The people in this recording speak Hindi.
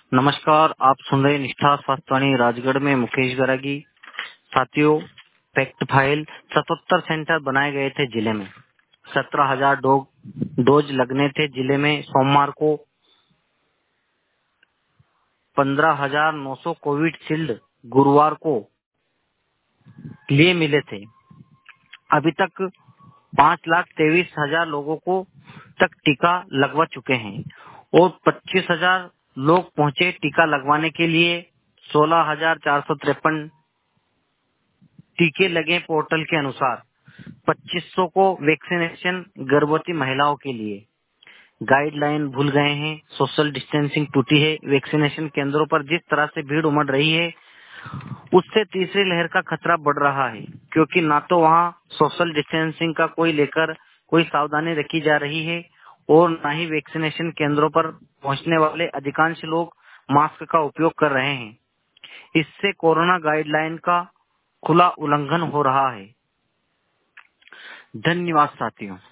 नमस्कार, आप सुन रहे निष्ठा स्वास्थ्यवाणी राजगढ़ में मुकेश गरागी। साथियों, फैक्ट फाइल 77 सेंटर बनाए गए थे जिले में। 17,000 डोज लगने थे जिले में। सोमवार को 15,900 कोविशील्ड गुरुवार को लिए मिले थे। अभी तक 5,23,000 लोगों को तक टीका लगवा चुके हैं और 25,000 लोग पहुंचे टीका लगवाने के लिए। 16,453 टीके लगे पोर्टल के अनुसार। 2500 को वैक्सीनेशन गर्भवती महिलाओं के लिए। गाइडलाइन भूल गए हैं, सोशल डिस्टेंसिंग टूटी है। वैक्सीनेशन केंद्रों पर जिस तरह से भीड़ उमड़ रही है उससे तीसरी लहर का खतरा बढ़ रहा है, क्योंकि ना तो वहाँ सोशल डिस्टेंसिंग का कोई सावधानी रखी जा रही है और ना ही वैक्सीनेशन केंद्रों पर पहुंचने वाले अधिकांश लोग मास्क का उपयोग कर रहे हैं। इससे कोरोना गाइडलाइन का खुला उल्लंघन हो रहा है। धन्यवाद साथियों।